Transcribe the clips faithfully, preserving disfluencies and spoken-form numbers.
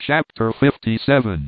Chapter fifty-seven.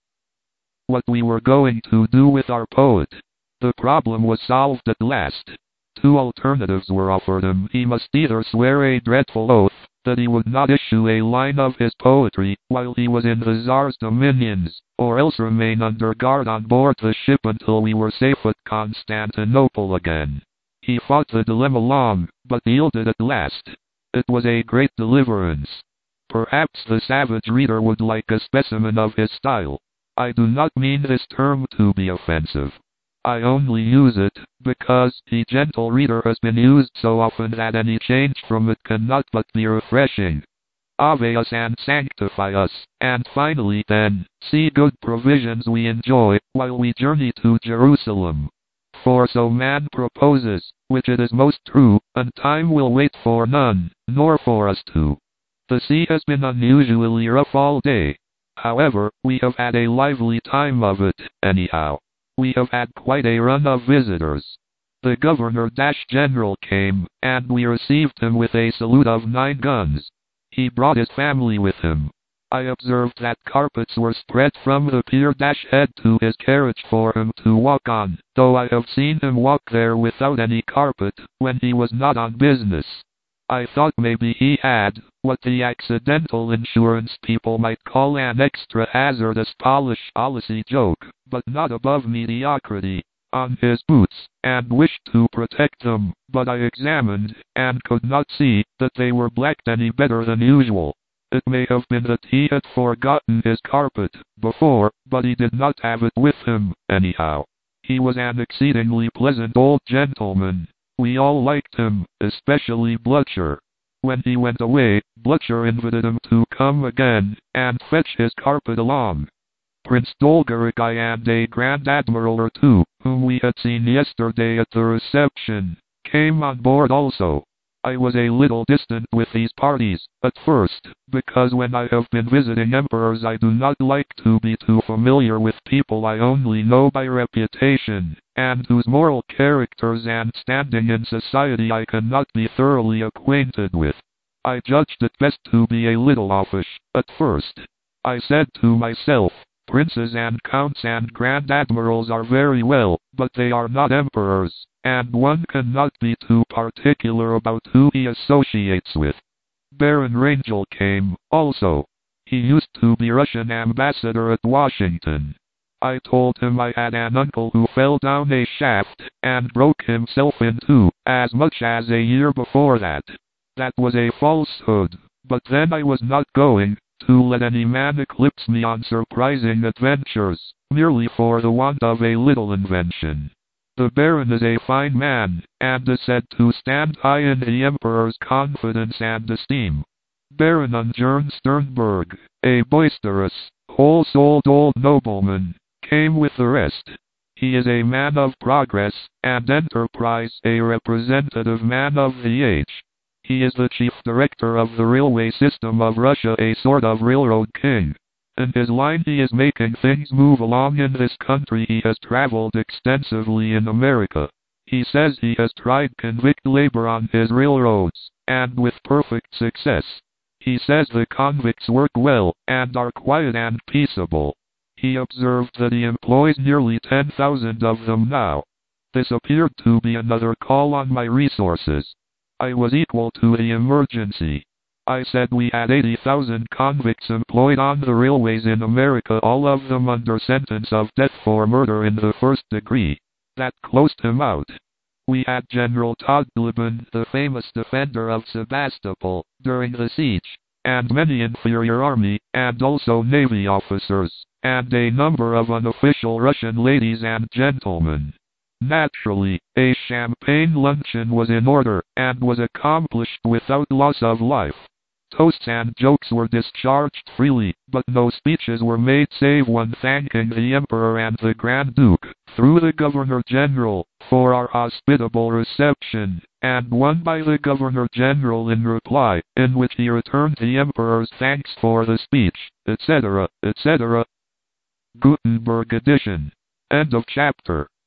What we were going to do with our poet. The problem was solved at last. Two alternatives were offered him. He must either swear a dreadful oath that he would not issue a line of his poetry while he was in the Tsar's dominions, or else remain under guard on board the ship until we were safe at Constantinople again. He fought the dilemma long, but yielded at last. It was a great deliverance. Perhaps the savage reader would like a specimen of his style. I do not mean this term to be offensive. I only use it because the gentle reader has been used so often that any change from it cannot but be refreshing. Ave us and sanctify us, and finally then, see good provisions we enjoy while we journey to Jerusalem. For so man proposes, which it is most true, and time will wait for none, nor for us too. The sea has been unusually rough all day. However, we have had a lively time of it, anyhow. We have had quite a run of visitors. The Governor-General came, and we received him with a salute of nine guns. He brought his family with him. I observed that carpets were spread from the pier-head to his carriage for him to walk on, though I have seen him walk there without any carpet, when he was not on business. I thought maybe he had what the accidental insurance people might call an extra hazardous polish policy joke, but not above mediocrity, on his boots, and wished to protect them, but I examined, and could not see, that they were blacked any better than usual. It may have been that he had forgotten his carpet before, but he did not have it with him, anyhow. He was an exceedingly pleasant old gentleman. We all liked him, especially Blucher. When he went away, Blucher invited him to come again, and fetch his carpet along. Prince Dolgoruki and a Grand Admiral or two, whom we had seen yesterday at the reception, came on board also. I was a little distant with these parties, at first, because when I have been visiting emperors I do not like to be too familiar with people I only know by reputation, and whose moral characters and standing in society I cannot be thoroughly acquainted with. I judged it best to be a little offish, at first. I said to myself, princes and counts and grand admirals are very well, but they are not emperors, and one cannot be too particular about who he associates with. Baron Rangel came, also. He used to be Russian ambassador at Washington. I told him I had an uncle who fell down a shaft, and broke himself in two, as much as a year before that. That was a falsehood, but then I was not going to let any man eclipse me on surprising adventures, merely for the want of a little invention. The Baron is a fine man, and is said to stand high in the Emperor's confidence and esteem. Baron Ungern Sternberg, a boisterous, whole-souled old nobleman, came with the rest. He is a man of progress and enterprise, a representative man of the age. He is the chief director of the railway system of Russia, a sort of railroad king. In his line he is making things move along in this country. He has traveled extensively in America. He says he has tried convict labor on his railroads, and with perfect success. He says the convicts work well, and are quiet and peaceable. He observed that he employs nearly ten thousand of them now. This appeared to be another call on my resources. I was equal to the emergency. I said we had eighty thousand convicts employed on the railways in America, all of them under sentence of death for murder in the first degree. That closed him out. We had General Todleben, the famous defender of Sebastopol, during the siege, and many inferior army, and also navy officers, and a number of unofficial Russian ladies and gentlemen. Naturally, a champagne luncheon was in order, and was accomplished without loss of life. Toasts and jokes were discharged freely, but no speeches were made save one thanking the Emperor and the Grand Duke, through the Governor-General, for our hospitable reception, and one by the Governor-General in reply, in which he returned the Emperor's thanks for the speech, et cetera, et cetera. Gutenberg edition. End of chapter.